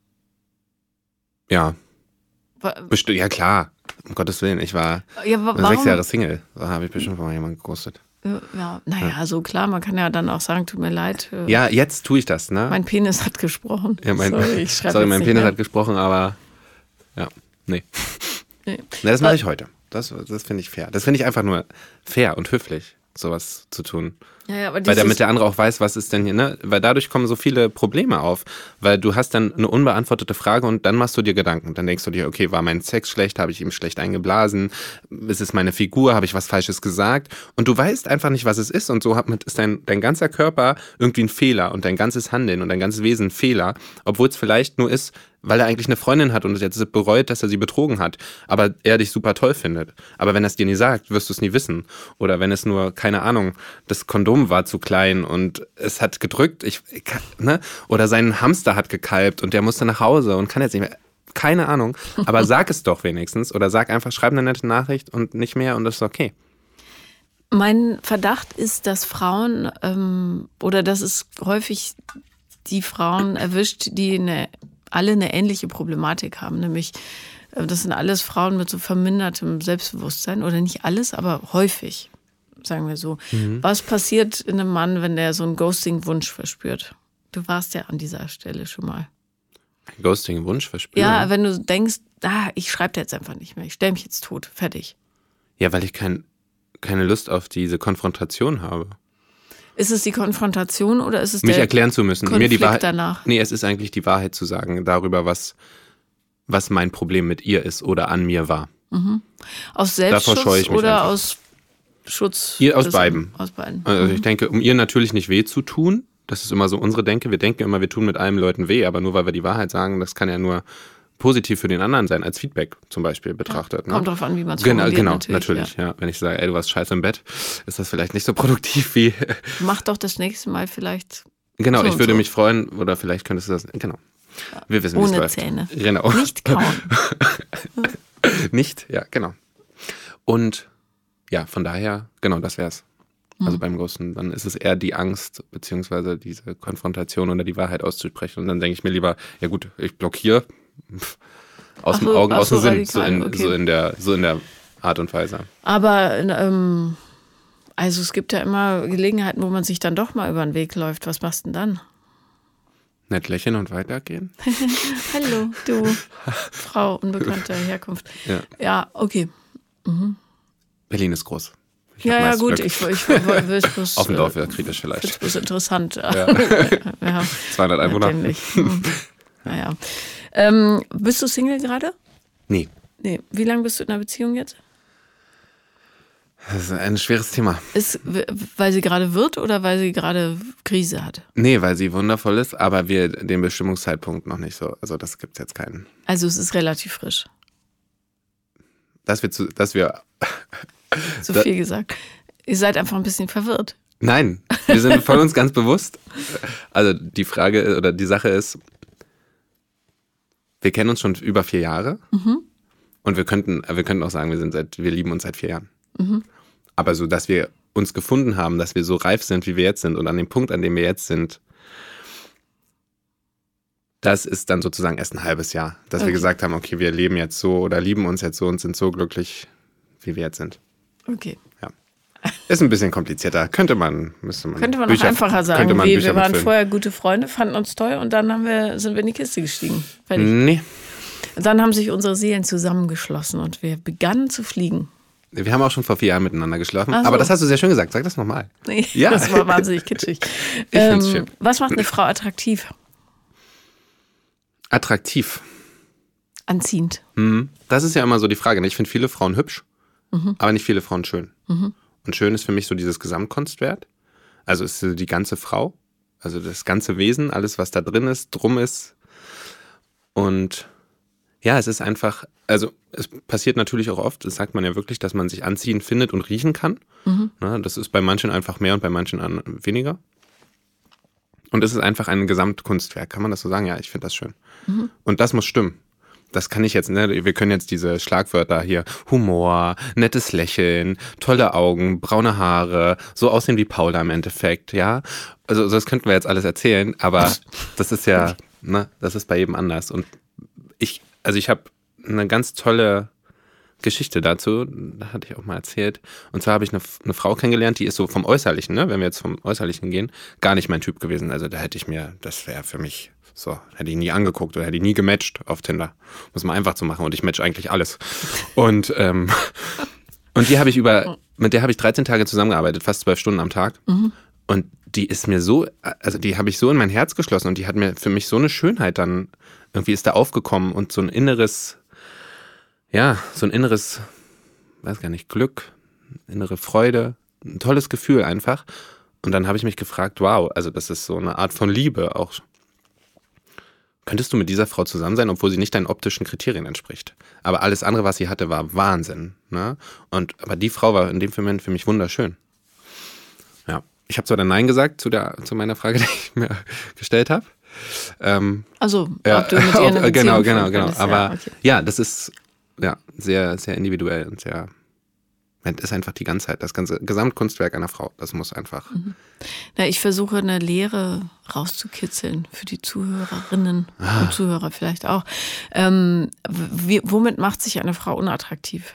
ja. Bestimmt, ja klar, um Gottes Willen, ich war 6 Jahre Single, da habe ich bestimmt mal jemanden geghostet. Ja, naja, so klar, man kann ja dann auch sagen, tut mir leid. Ja, jetzt tue ich das, ne? Mein Penis hat gesprochen. Ja, mein Penis hat gesprochen, aber ja, nee. Das mache ich heute. Das finde ich fair. Das finde ich einfach nur fair und höflich, sowas zu tun. Ja, aber weil damit der andere auch weiß, was ist denn hier, ne? Weil dadurch kommen so viele Probleme auf. Weil du hast dann eine unbeantwortete Frage und dann machst du dir Gedanken. Dann denkst du dir, okay, war mein Sex schlecht? Habe ich ihm schlecht eingeblasen? Ist es meine Figur? Habe ich was Falsches gesagt? Und du weißt einfach nicht, was es ist. Und so ist dein ganzer Körper irgendwie ein Fehler und dein ganzes Handeln und dein ganzes Wesen ein Fehler. Obwohl es vielleicht nur ist, weil er eigentlich eine Freundin hat und jetzt bereut, dass er sie betrogen hat, aber er dich super toll findet. Aber wenn er es dir nie sagt, wirst du es nie wissen. Oder wenn es nur, keine Ahnung, das Kondom war zu klein und es hat gedrückt, oder sein Hamster hat gekalbt und der musste nach Hause und kann jetzt nicht mehr. Keine Ahnung, aber sag es doch wenigstens oder schreib eine nette Nachricht und nicht mehr und das ist okay. Mein Verdacht ist, dass Frauen oder dass es häufig die Frauen erwischt, die alle eine ähnliche Problematik haben, nämlich das sind alles Frauen mit so vermindertem Selbstbewusstsein oder nicht alles, aber häufig, sagen wir so. Was passiert in einem Mann, wenn der so einen Ghosting-Wunsch verspürt? Du warst ja an dieser Stelle schon mal. Ein Ghosting-Wunsch verspüren? Ja, wenn du denkst, ich schreibe dir jetzt einfach nicht mehr, ich stelle mich jetzt tot, fertig. Ja, weil ich keine Lust auf diese Konfrontation habe. Ist es die Konfrontation oder ist es mich erklären zu müssen, Konflikt mir die Wahrheit danach? Nee, es ist eigentlich die Wahrheit zu sagen darüber, was mein Problem mit ihr ist oder an mir war. Aus Selbstschutz oder einfach. Aus Schutz? Aus beiden. Aus beiden. Also ich denke, um ihr natürlich nicht weh zu tun, das ist immer so unsere Denke. Wir denken immer, wir tun mit allen Leuten weh, aber nur weil wir die Wahrheit sagen, das kann ja nur positiv für den anderen sein, als Feedback zum Beispiel betrachtet. Ja, kommt drauf an, wie man es formuliert. Genau, natürlich. Ja. Wenn ich sage, ey, du warst scheiße im Bett, ist das vielleicht nicht so produktiv wie... Mach doch das nächste Mal vielleicht... Genau, ich würde mich freuen, oder vielleicht könntest du das... Genau. Wir wissen, wie es läuft. Ohne Zähne. Genau. Nicht kauen. Nicht, ja, genau. Und ja, von daher, genau, das wär's. Also beim Ghosten, dann ist es eher die Angst, beziehungsweise diese Konfrontation oder die Wahrheit auszusprechen. Und dann denke ich mir lieber, ja gut, ich blockiere aus dem Augen, aus dem Sinn, so in der Art und Weise. Aber also es gibt ja immer Gelegenheiten, wo man sich dann doch mal über den Weg läuft. Was machst du denn dann? Nett lächeln und weitergehen. Hallo, du Frau unbekannter Herkunft. Ja, okay. Berlin ist groß. Ja, gut, ich will es auf dem Dorf wäre kritisch vielleicht. Das ist interessant. Ja. 200 Einwohner. Naja. Bist du Single gerade? Nee. Wie lange bist du in einer Beziehung jetzt? Das ist ein schweres Thema. Weil sie gerade wird oder weil sie gerade Krise hat? Nee, weil sie wundervoll ist, aber wir den Bestimmungszeitpunkt noch nicht so. Also das gibt's jetzt keinen. Also es ist relativ frisch. Dass wir Zu viel gesagt. Ihr seid einfach ein bisschen verwirrt. Nein, wir sind von uns ganz bewusst. Also die Frage oder die Sache ist, wir kennen uns schon über 4 Jahre und wir könnten auch sagen, wir lieben uns seit 4 Jahren. Aber so, dass wir uns gefunden haben, dass wir so reif sind, wie wir jetzt sind und an dem Punkt, an dem wir jetzt sind, das ist dann sozusagen erst ein halbes Jahr, dass wir gesagt haben, okay, wir leben jetzt so oder lieben uns jetzt so und sind so glücklich, wie wir jetzt sind. Okay. Ja. Ist ein bisschen komplizierter. Könnte man noch einfacher sagen. Wir waren vorher gute Freunde, fanden uns toll und dann sind wir in die Kiste gestiegen. Fertig. Nee. Und dann haben sich unsere Seelen zusammengeschlossen und wir begannen zu fliegen. Wir haben auch schon vor 4 Jahren miteinander geschlafen. So. Aber das hast du sehr schön gesagt. Sag das nochmal. Nee, ja. Das war wahnsinnig kitschig. Ich find's schön. Was macht eine Frau attraktiv? Attraktiv. Anziehend. Das ist ja immer so die Frage. Ich finde viele Frauen hübsch, aber nicht viele Frauen schön. Und schön ist für mich so dieses Gesamtkunstwerk. Also ist die ganze Frau, also das ganze Wesen, alles was da drin ist, drum ist. Und ja, es ist einfach, also es passiert natürlich auch oft, das sagt man ja wirklich, dass man sich anziehen findet und riechen kann. Na, das ist bei manchen einfach mehr und bei manchen weniger. Und es ist einfach ein Gesamtkunstwerk, kann man das so sagen? Ja, ich finde das schön. Und das muss stimmen. Das kann ich jetzt, ne? Wir können jetzt diese Schlagwörter hier, Humor, nettes Lächeln, tolle Augen, braune Haare, so aussehen wie Paula im Endeffekt, ja. Also das könnten wir jetzt alles erzählen, aber das ist ja, ne, das ist bei jedem anders. Und ich habe eine ganz tolle Geschichte dazu, da hatte ich auch mal erzählt. Und zwar habe ich eine Frau kennengelernt, die ist so vom Äußerlichen, ne, wenn wir jetzt vom Äußerlichen gehen, gar nicht mein Typ gewesen. Also da das wäre für mich so, hätte ich nie angeguckt oder hätte ich nie gematcht auf Tinder. Muss man einfach so machen und ich match eigentlich alles. Und mit der habe ich 13 Tage zusammengearbeitet, fast 12 Stunden am Tag. Und die ist mir so, also die habe ich so in mein Herz geschlossen und die hat mir für mich so eine Schönheit dann, irgendwie ist da aufgekommen und so ein inneres, weiß gar nicht, Glück, innere Freude, ein tolles Gefühl einfach. Und dann habe ich mich gefragt, wow, also das ist so eine Art von Liebe auch. Könntest du mit dieser Frau zusammen sein, obwohl sie nicht deinen optischen Kriterien entspricht? Aber alles andere, was sie hatte, war Wahnsinn. Ne? Aber die Frau war in dem Moment für mich wunderschön. Ja, ich habe zwar dann Nein gesagt zu meiner Frage, die ich mir gestellt habe. Also, ob du mit ihr eine Beziehung genau. Aber ja, das ist sehr, sehr individuell und sehr. Das ist einfach die Ganzheit, das ganze Gesamtkunstwerk einer Frau. Das muss einfach. Na, ich versuche eine Lehre rauszukitzeln für die Zuhörerinnen und Zuhörer vielleicht auch. Womit macht sich eine Frau unattraktiv?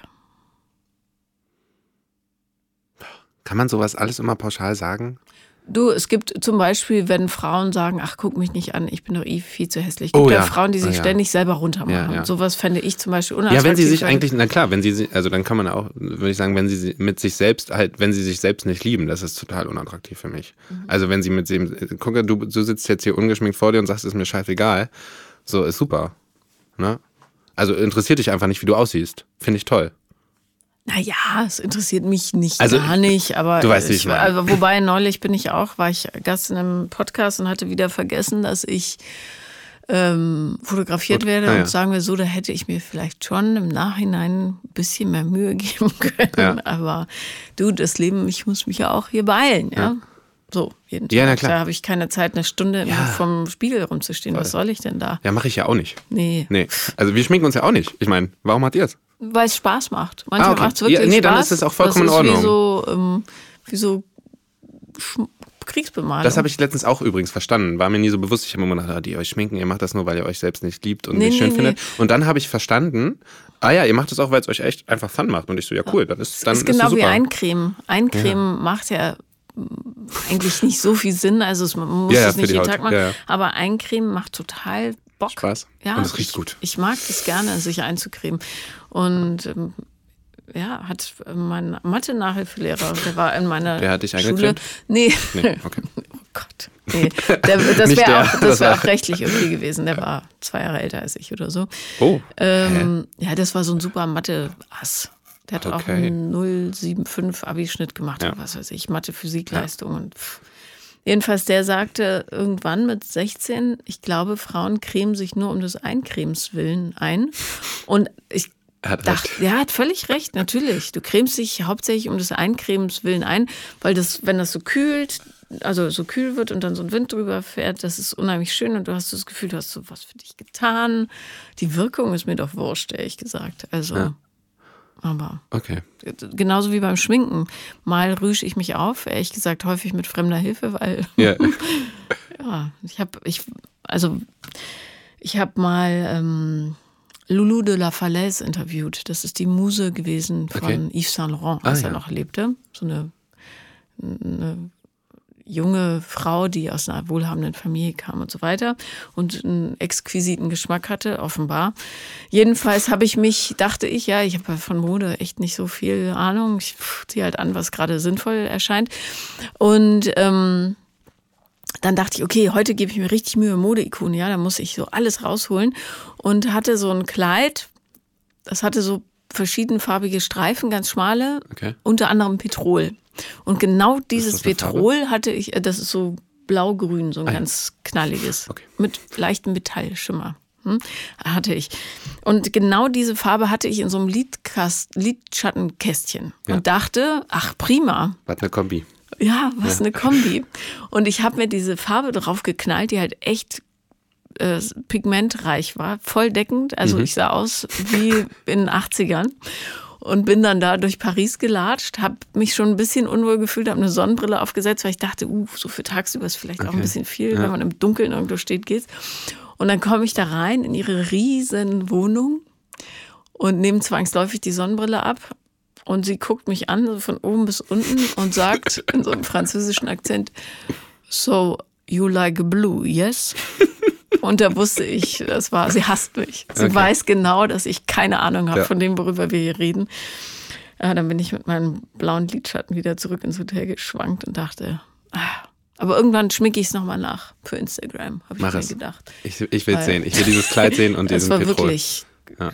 Kann man sowas alles immer pauschal sagen? Du, es gibt zum Beispiel, wenn Frauen sagen, ach, guck mich nicht an, ich bin doch viel zu hässlich. Es gibt ja Frauen, die sich ständig selber runtermachen. Ja. Sowas fände ich zum Beispiel unattraktiv. Ja, wenn sie sich eigentlich, na klar, also dann kann man auch, würde ich sagen, wenn sie mit sich selbst wenn sie sich selbst nicht lieben, das ist total unattraktiv für mich. Also wenn sie mit dem, guck, du sitzt jetzt hier ungeschminkt vor dir und sagst, ist mir scheißegal, so, ist super. Ne? Also interessiert dich einfach nicht, wie du aussiehst. Finde ich toll. Naja, es interessiert mich nicht, gar nicht, aber du weißt, wie ich meine. Wobei neulich war ich Gast in einem Podcast und hatte wieder vergessen, dass ich fotografiert werde und sagen wir so, da hätte ich mir vielleicht schon im Nachhinein ein bisschen mehr Mühe geben können, aber du, das Leben, ich muss mich ja auch hier beeilen, ja. So, jeden Tag. Ja, na klar. Da habe ich keine Zeit, eine Stunde vom Spiegel rumzustehen. Was soll ich denn da? Ja, mache ich ja auch nicht. Nee. Also wir schminken uns ja auch nicht. Ich meine, warum habt ihr es? Weil es Spaß macht. Manchmal macht es wirklich Spaß. Dann ist es auch vollkommen in Ordnung. Wie so Kriegsbemalung. Das habe ich letztens auch übrigens verstanden. War mir nie so bewusst. Ich habe immer gedacht, die euch schminken, ihr macht das nur, weil ihr euch selbst nicht liebt und nicht schön findet. Und dann habe ich verstanden, ihr macht das auch, weil es euch echt einfach Fun macht. Und ich so, ja cool, dann ist genau super. Wie Eincremen. Eincremen macht ja eigentlich nicht so viel Sinn. Also man muss es nicht jeden Tag machen. Ja. Aber Eincremen macht total Bock. Spaß. Ja, und es riecht gut. Ich mag das gerne, sich einzucremen. Und hat mein Mathe-Nachhilfelehrer, der war in meiner Der hat dich Schule. eingecremt? Nee. Okay. Oh Gott. Nee. Das wäre auch rechtlich okay gewesen. Der war 2 Jahre älter als ich oder so. Oh. Das war so ein super Mathe-Ass. Der hat auch einen 0,75 Abischnitt gemacht, oder was weiß ich, Mathe-Physik-Leistung und jedenfalls, der sagte irgendwann mit 16, ich glaube, Frauen cremen sich nur um des Eincremens willen ein. Und ich dachte, er hat völlig recht, natürlich. Du cremst dich hauptsächlich um des Eincremens willen ein, weil wenn das so kühlt, also so kühl wird und dann so ein Wind drüber fährt, das ist unheimlich schön und du hast das Gefühl, du hast so was für dich getan. Die Wirkung ist mir doch wurscht, ehrlich gesagt. Also, aber genauso wie beim Schminken. Mal rüsche ich mich auf, ehrlich gesagt häufig mit fremder Hilfe, weil ich habe mal Loulou de la Falaise interviewt. Das ist die Muse gewesen von Yves Saint Laurent, als er noch lebte. So eine junge Frau, die aus einer wohlhabenden Familie kam und so weiter und einen exquisiten Geschmack hatte, offenbar. Jedenfalls dachte ich, ich habe von Mode echt nicht so viel Ahnung. Ich ziehe halt an, was gerade sinnvoll erscheint. Und dann dachte ich, okay, heute gebe ich mir richtig Mühe, Modeikone, da muss ich so alles rausholen. Und hatte so ein Kleid, das hatte so verschiedenfarbige Streifen, ganz schmale, unter anderem Petrol. Und genau dieses Petrol hatte ich, das ist so blau-grün, so ein ganz knalliges, mit leichtem Metallschimmer. Hatte ich. Und genau diese Farbe hatte ich in so einem Lidschattenkästchen und dachte, ach prima. Was eine Kombi. Ja, was eine Kombi. Und ich habe mir diese Farbe drauf geknallt, die halt echt pigmentreich war, volldeckend. Also ich sah aus wie in den 80ern. Und bin dann da durch Paris gelatscht, habe mich schon ein bisschen unwohl gefühlt, habe eine Sonnenbrille aufgesetzt, weil ich dachte, so für tagsüber ist vielleicht auch ein bisschen viel, wenn man im Dunkeln irgendwo steht, geht's. Und dann komme ich da rein in ihre riesen Wohnung und nehme zwangsläufig die Sonnenbrille ab. Und sie guckt mich an, so von oben bis unten und sagt in so einem französischen Akzent, so, you like blue, yes? Und da wusste ich, sie hasst mich. Sie weiß genau, dass ich keine Ahnung habe von dem, worüber wir hier reden. Ja, dann bin ich mit meinem blauen Lidschatten wieder zurück ins Hotel geschwankt und dachte, aber irgendwann schminke ich es nochmal nach für Instagram, habe ich mir gedacht. Ich will es sehen. Ich will dieses Kleid sehen und diesen Petrol. Das war wirklich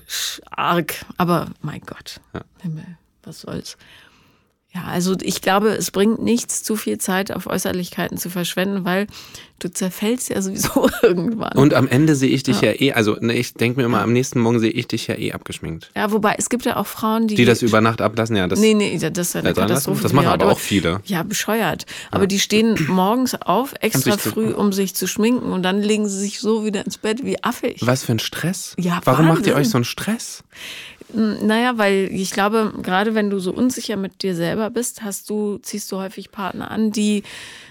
arg, aber mein Gott, Himmel, was soll's. Ja, also ich glaube, es bringt nichts, zu viel Zeit auf Äußerlichkeiten zu verschwenden, weil du zerfällst ja sowieso irgendwann. Und am Ende sehe ich dich ich denke mir immer, am nächsten Morgen sehe ich dich ja abgeschminkt. Ja, wobei, es gibt ja auch Frauen, die das über Nacht ablassen, das ist eine Katastrophe. Das machen aber auch viele. Ja, bescheuert. Aber die stehen morgens auf, extra früh, um sich zu schminken und dann legen sie sich so wieder ins Bett wie affig. Was für ein Stress? Ja, warum macht ihr euch so einen Stress? Naja, weil ich glaube, gerade wenn du so unsicher mit dir selber bist, ziehst du häufig Partner an, die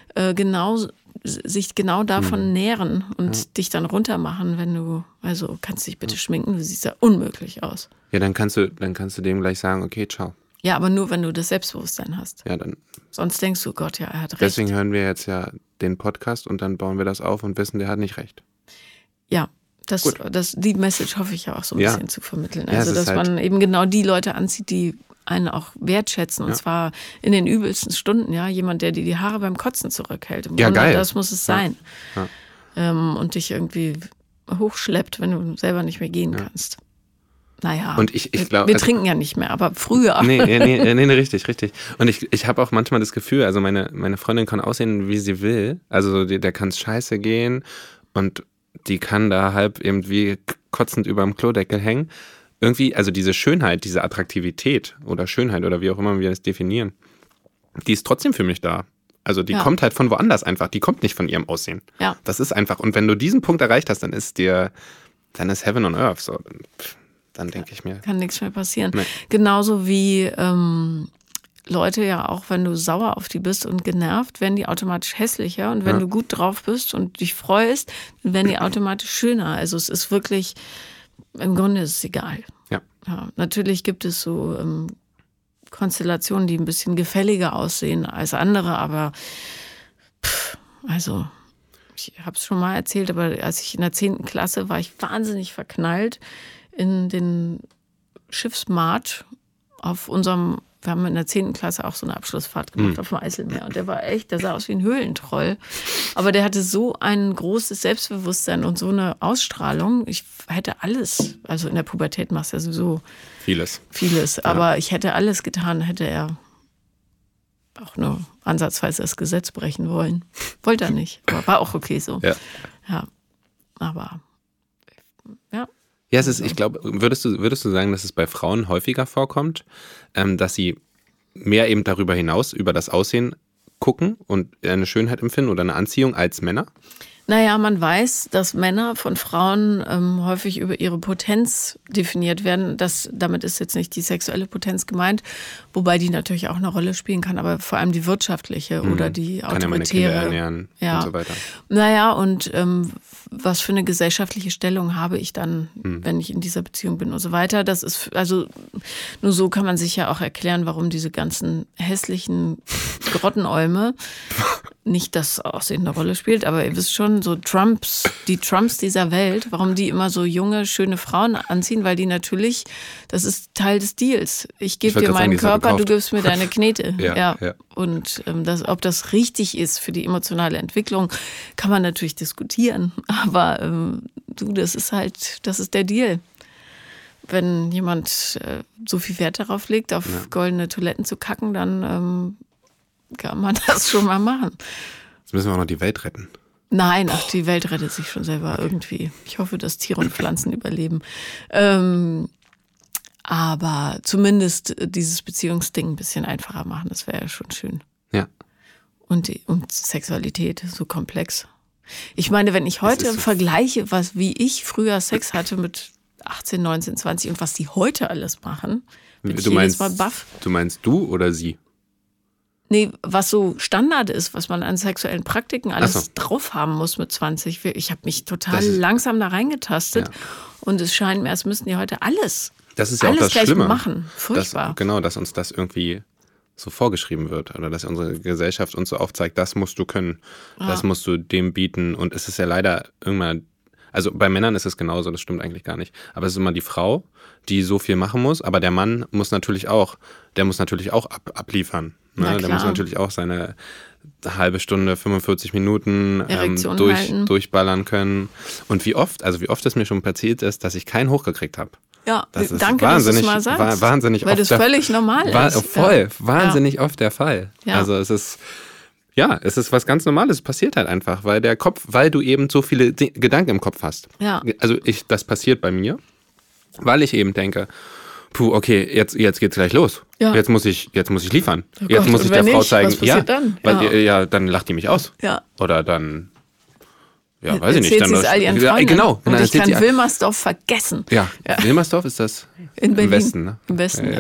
sich genau davon nähren und dich dann runtermachen, wenn du, kannst dich bitte schminken, du siehst ja unmöglich aus. Ja, dann kannst du dem gleich sagen, okay, ciao. Ja, aber nur, wenn du das Selbstbewusstsein hast. Ja, dann. Sonst denkst du, Gott, ja, er hat recht. Deswegen hören wir jetzt ja den Podcast und dann bauen wir das auf und wissen, der hat nicht recht. Ja. Die Message hoffe ich ja auch so ein bisschen zu vermitteln. Also, dass man eben genau die Leute anzieht, die einen auch wertschätzen. Und zwar in den übelsten Stunden. Ja, jemand, der dir die Haare beim Kotzen zurückhält. Im Grunde, geil. Das muss es sein. Und dich irgendwie hochschleppt, wenn du selber nicht mehr gehen kannst. Naja, und ich glaube, wir trinken ja nicht mehr, aber früher. Nee, richtig. Und ich habe auch manchmal das Gefühl, also meine Freundin kann aussehen, wie sie will. Also der kann scheiße gehen und die kann da halb irgendwie kotzend überm Klodeckel hängen. Irgendwie, also diese Schönheit, diese Attraktivität oder Schönheit oder wie auch immer wir das definieren, die ist trotzdem für mich da. Also die kommt halt von woanders einfach, die kommt nicht von ihrem Aussehen. Ja. Das ist einfach, und wenn du diesen Punkt erreicht hast, dann ist Heaven on Earth so. Dann denke ich mir. Kann nichts mehr passieren. Nee. Genauso wie Leute ja auch, wenn du sauer auf die bist und genervt, werden die automatisch hässlicher. Und wenn du gut drauf bist und dich freust, dann werden die automatisch schöner. Also es ist wirklich, im Grunde ist es egal. Ja. Natürlich gibt es so Konstellationen, die ein bisschen gefälliger aussehen als andere, aber ich habe es schon mal erzählt, aber als ich in der 10. Klasse war ich wahnsinnig verknallt in den Schiffsmaat wir haben in der 10. Klasse auch so eine Abschlussfahrt gemacht auf dem Eiselmeer. Und der sah aus wie ein Höhlentroll. Aber der hatte so ein großes Selbstbewusstsein und so eine Ausstrahlung. Ich hätte alles, also in der Pubertät machst du ja sowieso vieles. Aber ich hätte alles getan, hätte er auch nur ansatzweise das Gesetz brechen wollen. Wollte er nicht, aber war auch okay so. Ja. Aber, ja. Ja, ich glaube, würdest du sagen, dass es bei Frauen häufiger vorkommt, dass sie mehr eben darüber hinaus, über das Aussehen gucken und eine Schönheit empfinden oder eine Anziehung als Männer? Naja, man weiß, dass Männer von Frauen häufig über ihre Potenz definiert werden. Damit ist jetzt nicht die sexuelle Potenz gemeint, wobei die natürlich auch eine Rolle spielen kann, aber vor allem die wirtschaftliche oder die autoritäre. Kann ja meine Kinder ernähren und so weiter. Naja, und was für eine gesellschaftliche Stellung habe ich dann, wenn ich in dieser Beziehung bin und so weiter. Das ist, also nur so kann man sich ja auch erklären, warum diese ganzen hässlichen Grottenäume nicht das Aussehen eine Rolle spielt, aber ihr wisst schon, so die Trumps dieser Welt, warum die immer so junge, schöne Frauen anziehen, weil die natürlich, das ist Teil des Deals. Ich gebe dir meinen Körper, du gibst mir deine Knete. Ja. Und ob das richtig ist für die emotionale Entwicklung, kann man natürlich diskutieren. Aber das ist der Deal. Wenn jemand so viel Wert darauf legt, auf goldene Toiletten zu kacken, dann kann man das schon mal machen. Jetzt müssen wir auch noch die Welt retten. Nein, die Welt rettet sich schon selber irgendwie. Ich hoffe, dass Tiere und Pflanzen überleben. Aber zumindest dieses Beziehungsding ein bisschen einfacher machen, das wäre ja schon schön. Ja. Und Sexualität, so komplex. Ich meine, wenn ich heute vergleiche, wie ich früher Sex hatte mit 18, 19, 20 und was die heute alles machen, bin ich jedes Mal baff. Du meinst du oder sie? Nee, was so Standard ist, was man an sexuellen Praktiken alles drauf haben muss mit 20. Ich habe mich total langsam da reingetastet und es scheint mir, als müssten die heute alles auch das Schlimme machen. Furchtbar. Dass uns das irgendwie so vorgeschrieben wird oder dass unsere Gesellschaft uns so aufzeigt, das musst du können, das musst du dem bieten und es ist ja leider irgendwann, also bei Männern ist es genauso, das stimmt eigentlich gar nicht, aber es ist immer die Frau, die so viel machen muss, aber der Mann muss natürlich auch abliefern. Ne? Der muss natürlich auch seine halbe Stunde, 45 Minuten durchballern können. Und wie oft es mir schon passiert ist, dass ich keinen hochgekriegt habe. Ja, das ist danke, wahnsinnig, dass du es mal sagst. Wahnsinnig weil das völlig normal ist. Wahnsinnig oft der Fall. Ja. Also es ist was ganz Normales. Es passiert halt einfach, weil du eben so viele Gedanken im Kopf hast. Ja. Also das passiert bei mir, weil ich eben denke, okay, jetzt geht's gleich los. Ja. Jetzt muss ich liefern. Oh jetzt Gott, muss ich der Frau zeigen, was passiert dann? Dann lacht die mich aus. Ja. Oder dann, weiß ich nicht. Erzählt sie es all ihren Freunden. Genau. Und ich kann Wilmersdorf vergessen. Ja. Wilmersdorf ist das in Berlin. Im Westen, ne? Im Westen,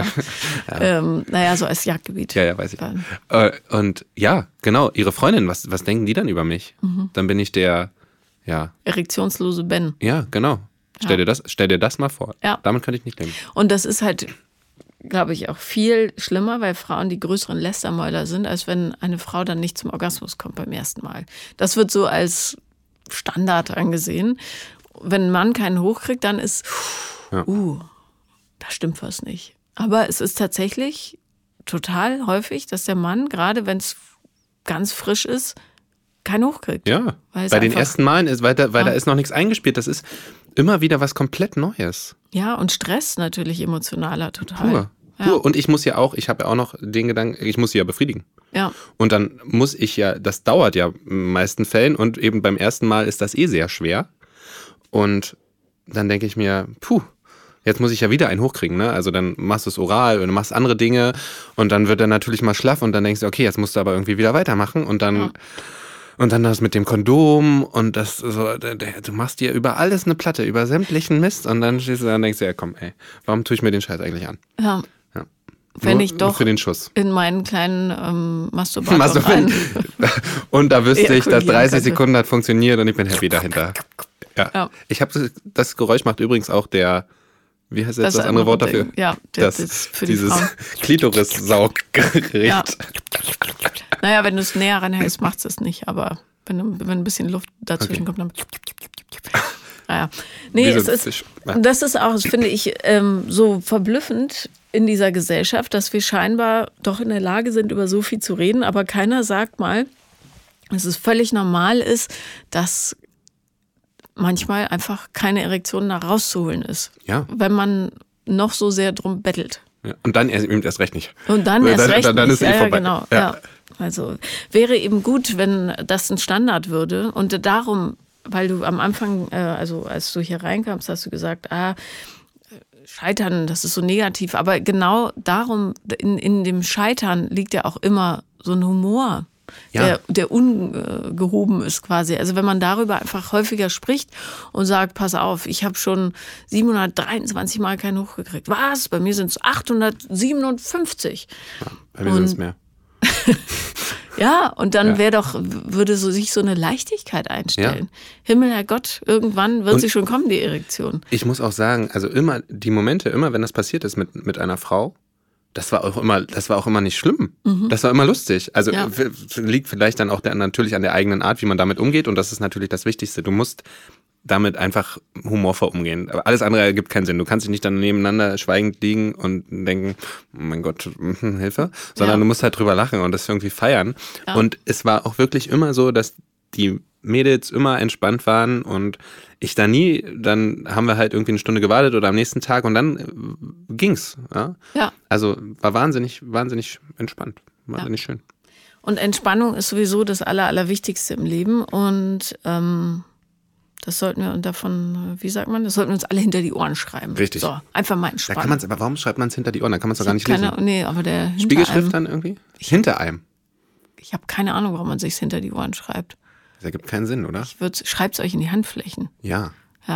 ja. So als Jagdgebiet. Ja, weiß ich. Und genau, ihre Freundin, was denken die dann über mich? Dann bin ich der, erektionslose Ben. Ja, genau. Stell dir das mal vor. Ja. Damit könnte ich nicht leben. Und das ist halt, glaube ich, auch viel schlimmer, weil Frauen die größeren Lästermäuler sind, als wenn eine Frau dann nicht zum Orgasmus kommt beim ersten Mal. Das wird so als Standard angesehen. Wenn ein Mann keinen hochkriegt, dann ist, da stimmt was nicht. Aber es ist tatsächlich total häufig, dass der Mann, gerade wenn es ganz frisch ist, keinen hochkriegt. Ja, bei den ersten Malen ist, weil da ist noch nichts eingespielt. Das ist immer wieder was komplett Neues. Ja, und Stress natürlich emotionaler total. Pur. Und ich habe ja auch noch den Gedanken, ich muss sie ja befriedigen. Ja. Und dann muss ich das dauert ja in den meisten Fällen und eben beim ersten Mal ist das sehr schwer. Und dann denke ich mir, jetzt muss ich ja wieder einen hochkriegen, ne? Also dann machst du es oral und du machst andere Dinge und dann wird er natürlich mal schlaff und dann denkst du, okay, jetzt musst du aber irgendwie wieder weitermachen und dann... Ja. Und dann das mit dem Kondom und das so, du machst dir über alles eine Platte, über sämtlichen Mist und dann stehst du da und denkst dir, komm, warum tue ich mir den Scheiß eigentlich an? Ja. Wenn ich doch für den Schuss. In meinen kleinen Masturbator rein. Und da wüsste ich, dass 30 Sekunden hat funktioniert und ich bin happy dahinter. Ja. Ich habe das Geräusch macht übrigens auch der, wie heißt jetzt das andere Wort dafür? Ja, das für dieses Klitoris-Sauggerät. Ja. Naja, wenn du es näher ranhältst, macht es nicht, aber wenn ein bisschen Luft dazwischen kommt, dann... Naja. Nee, das ist auch, finde ich, so verblüffend, in dieser Gesellschaft, dass wir scheinbar doch in der Lage sind, über so viel zu reden, aber keiner sagt mal, dass es völlig normal ist, dass manchmal einfach keine Erektion da rauszuholen ist. Ja. Wenn man noch so sehr drum bettelt. Ja. Und dann erst recht nicht. Und dann erst recht dann nicht. ist vorbei. Genau. Ja. Also wäre eben gut, wenn das ein Standard würde. Und darum, weil du am Anfang, also als du hier reinkamst, hast du gesagt, Scheitern, das ist so negativ. Aber genau darum, in dem Scheitern liegt ja auch immer so ein Humor, der ungehoben ist quasi. Also wenn man darüber einfach häufiger spricht und sagt, pass auf, ich habe schon 723 Mal keinen hochgekriegt. Was? Bei mir sind es 857. Ja, bei mir sind es mehr. Ja, und dann würde sich so eine Leichtigkeit einstellen. Ja. Himmel, Herrgott, irgendwann wird sie schon kommen, die Erektion. Ich muss auch sagen, also immer die Momente, wenn das passiert ist mit einer Frau, das war auch immer nicht schlimm. Mhm. Das war immer lustig. Also liegt vielleicht dann auch natürlich an der eigenen Art, wie man damit umgeht. Und das ist natürlich das Wichtigste. Du musst damit einfach humorvoll umgehen. Aber alles andere ergibt keinen Sinn. Du kannst dich nicht dann nebeneinander schweigend liegen und denken, oh mein Gott, Hilfe. Sondern du musst halt drüber lachen und das irgendwie feiern. Ja. Und es war auch wirklich immer so, dass die Mädels immer entspannt waren und ich da nie, dann haben wir halt irgendwie eine Stunde gewartet oder am nächsten Tag und dann ging's. Ja. Also war wahnsinnig entspannt. Wahnsinnig schön. Und Entspannung ist sowieso das Allerwichtigste im Leben und das sollten wir das sollten wir uns alle hinter die Ohren schreiben. Richtig. So, einfach mal entspannen. Aber warum schreibt man es hinter die Ohren? Da kann man es doch gar nicht lesen. Nee, aber der Spiegelschrift dann irgendwie? Hinter einem. Ich habe keine Ahnung, warum man sich hinter die Ohren schreibt. Das ergibt keinen Sinn, oder? Schreibt es euch in die Handflächen. Ja.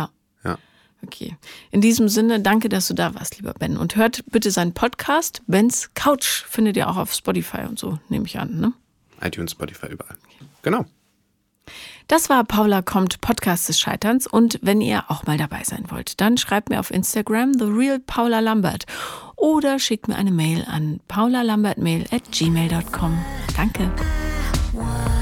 Okay. In diesem Sinne, danke, dass du da warst, lieber Ben. Und hört bitte seinen Podcast, Bens Couch. Findet ihr auch auf Spotify und so, nehme ich an, ne? iTunes, Spotify, überall. Genau. Das war Paula kommt, Podcast des Scheiterns. Und wenn ihr auch mal dabei sein wollt, dann schreibt mir auf Instagram @TheRealPaulaLambert oder schickt mir eine Mail an paulalambertmail@gmail.com. Danke.